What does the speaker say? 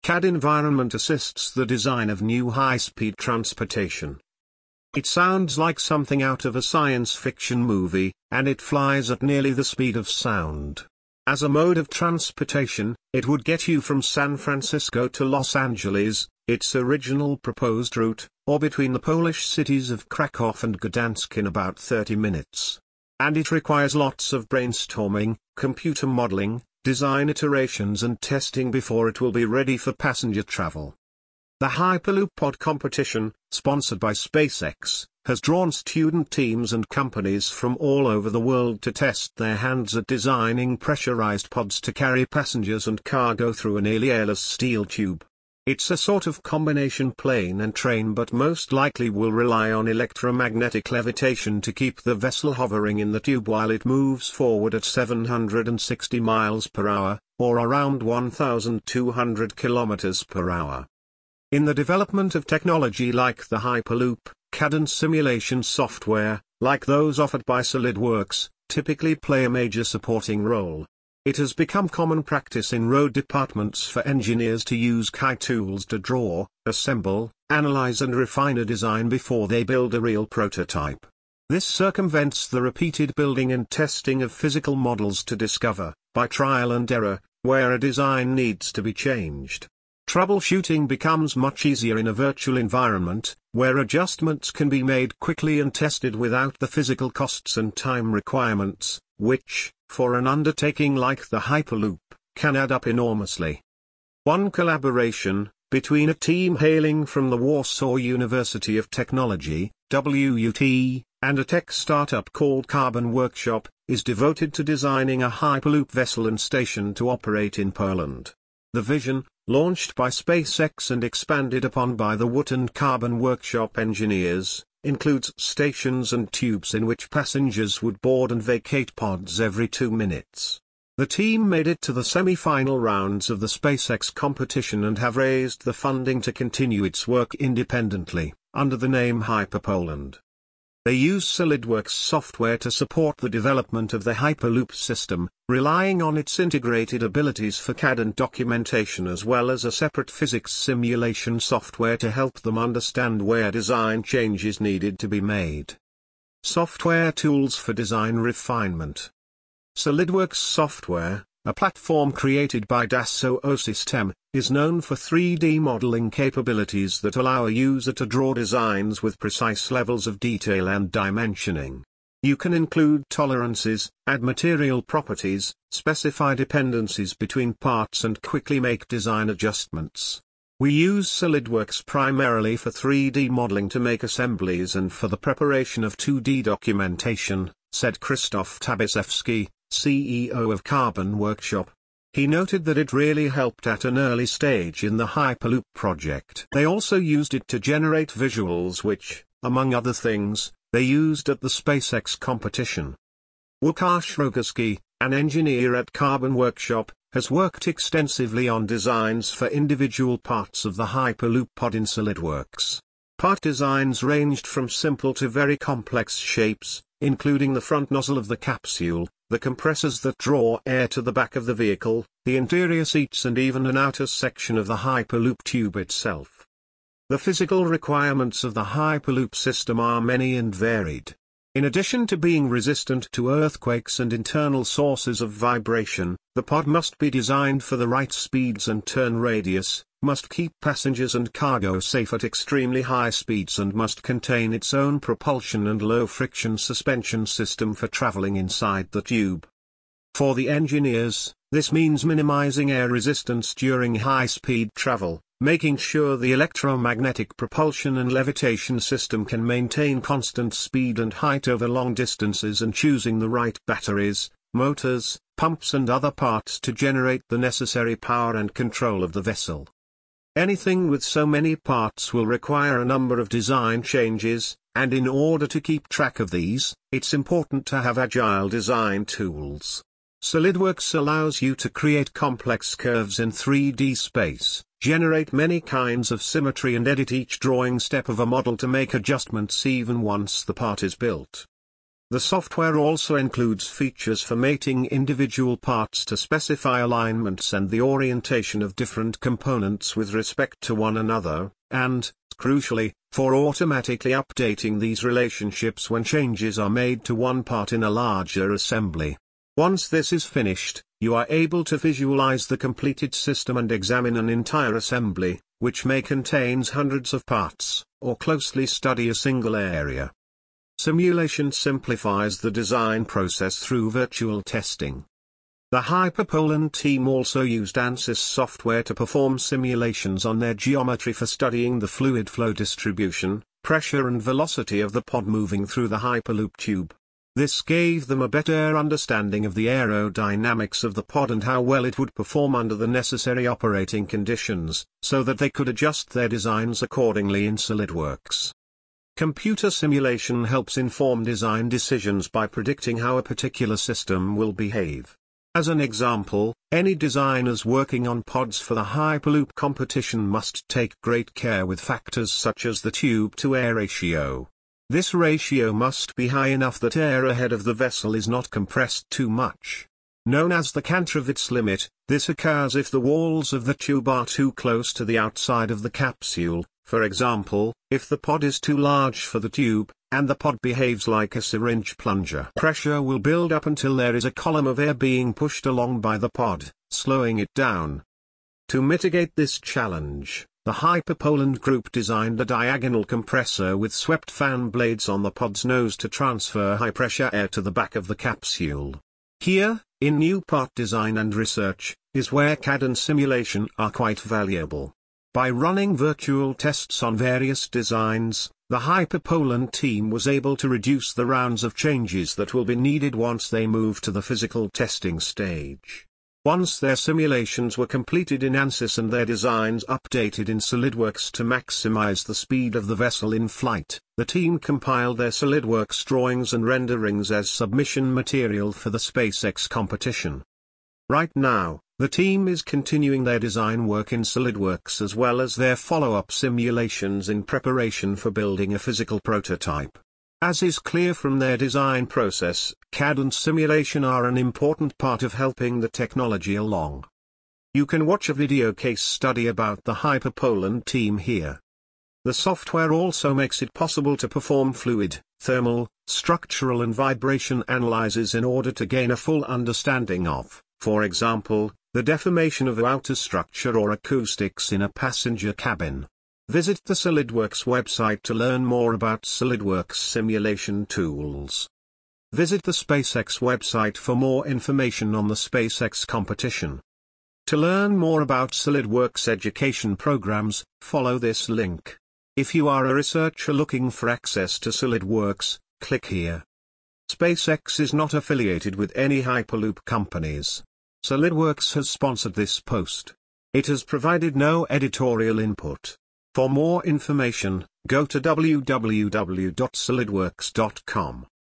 CAD environment assists the design of new high-speed transportation. It sounds like something out of a science fiction movie, and it flies at nearly the speed of sound. As a mode of transportation, it would get you from San Francisco to Los Angeles, its original proposed route, or between the Polish cities of Krakow and Gdansk in about 30 minutes. And it requires lots of brainstorming, computer modeling, design iterations and testing before it will be ready for passenger travel. The Hyperloop Pod competition, sponsored by SpaceX, has drawn student teams and companies from all over the world to test their hands at designing pressurized pods to carry passengers and cargo through a nearly airless steel tube. It's a sort of combination plane and train, but most likely will rely on electromagnetic levitation to keep the vessel hovering in the tube while it moves forward at 760 miles per hour, or around 1,200 kilometers per hour. In the development of technology like the Hyperloop, CAD and simulation software, like those offered by SolidWorks, typically play a major supporting role. It has become common practice in road departments for engineers to use CAD tools to draw, assemble, analyze and refine a design before they build a real prototype. This circumvents the repeated building and testing of physical models to discover, by trial and error, where a design needs to be changed. Troubleshooting becomes much easier in a virtual environment, where adjustments can be made quickly and tested without the physical costs and time requirements, which, for an undertaking like the Hyperloop, can add up enormously. One collaboration, between a team hailing from the Warsaw University of Technology, WUT, and a tech startup called Carbon Workshop, is devoted to designing a Hyperloop vessel and station to operate in Poland. The vision, launched by SpaceX and expanded upon by the WUT and Carbon Workshop engineers, includes stations and tubes in which passengers would board and vacate pods every 2 minutes. The team made it to the semi-final rounds of the SpaceX competition and have raised the funding to continue its work independently, under the name HyperPoland. They use SolidWorks software to support the development of the Hyperloop system, relying on its integrated abilities for CAD and documentation as well as a separate physics simulation software to help them understand where design changes needed to be made. Software tools for design refinement. SolidWorks software, a platform created by Dassault Systèmes, is known for 3D modeling capabilities that allow a user to draw designs with precise levels of detail and dimensioning. You can include tolerances, add material properties, specify dependencies between parts and quickly make design adjustments. We use SolidWorks primarily for 3D modeling to make assemblies and for the preparation of 2D documentation, said Krzysztof Tabaszewski, CEO of Carbon Workshop. He noted that it really helped at an early stage in the Hyperloop project. They also used it to generate visuals which, among other things, they used at the SpaceX competition. Łukasz Rogalski, an engineer at Carbon Workshop, has worked extensively on designs for individual parts of the Hyperloop pod in SolidWorks. Part designs ranged from simple to very complex shapes, including the front nozzle of the capsule, the compressors that draw air to the back of the vehicle, the interior seats and even an outer section of the Hyperloop tube itself. The physical requirements of the Hyperloop system are many and varied. In addition to being resistant to earthquakes and internal sources of vibration, the pod must be designed for the right speeds and turn radius, must keep passengers and cargo safe at extremely high speeds and must contain its own propulsion and low-friction suspension system for traveling inside the tube. For the engineers, this means minimizing air resistance during high-speed travel, making sure the electromagnetic propulsion and levitation system can maintain constant speed and height over long distances and choosing the right batteries, motors, pumps and other parts to generate the necessary power and control of the vessel. Anything with so many parts will require a number of design changes, and in order to keep track of these, it's important to have agile design tools. SolidWorks allows you to create complex curves in 3D space, generate many kinds of symmetry and edit each drawing step of a model to make adjustments even once the part is built. The software also includes features for mating individual parts to specify alignments and the orientation of different components with respect to one another, and, crucially, for automatically updating these relationships when changes are made to one part in a larger assembly. Once this is finished, you are able to visualize the completed system and examine an entire assembly, which may contain hundreds of parts, or closely study a single area. Simulation simplifies the design process through virtual testing. The HyperPoland team also used ANSYS software to perform simulations on their geometry for studying the fluid flow distribution, pressure and velocity of the pod moving through the Hyperloop tube. This gave them a better understanding of the aerodynamics of the pod and how well it would perform under the necessary operating conditions, so that they could adjust their designs accordingly in SolidWorks. Computer simulation helps inform design decisions by predicting how a particular system will behave. As an example, any designers working on pods for the Hyperloop competition must take great care with factors such as the tube-to-air ratio. This ratio must be high enough that air ahead of the vessel is not compressed too much. Known as the Kantrovitz limit, this occurs if the walls of the tube are too close to the outside of the capsule. For example, if the pod is too large for the tube, and the pod behaves like a syringe plunger. Pressure will build up until there is a column of air being pushed along by the pod, slowing it down. To mitigate this challenge, the HyperPoland group designed a diagonal compressor with swept fan blades on the pod's nose to transfer high-pressure air to the back of the capsule. Here, in new part design and research, is where CAD and simulation are quite valuable. By running virtual tests on various designs, the HyperPoland team was able to reduce the rounds of changes that will be needed once they move to the physical testing stage. Once their simulations were completed in ANSYS and their designs updated in SolidWorks to maximize the speed of the vessel in flight, the team compiled their SolidWorks drawings and renderings as submission material for the SpaceX competition. Right now, the team is continuing their design work in SolidWorks as well as their follow-up simulations in preparation for building a physical prototype. As is clear from their design process, CAD and simulation are an important part of helping the technology along. You can watch a video case study about the HyperPoland team here. The software also makes it possible to perform fluid, thermal, structural and vibration analyses in order to gain a full understanding of, for example, the deformation of outer structure or acoustics in a passenger cabin. Visit the SolidWorks website to learn more about SolidWorks simulation tools. Visit the SpaceX website for more information on the SpaceX competition. To learn more about SolidWorks education programs, follow this link. If you are a researcher looking for access to SolidWorks, click here. SpaceX is not affiliated with any Hyperloop companies. SolidWorks has sponsored this post. It has provided no editorial input. For more information, go to www.solidworks.com.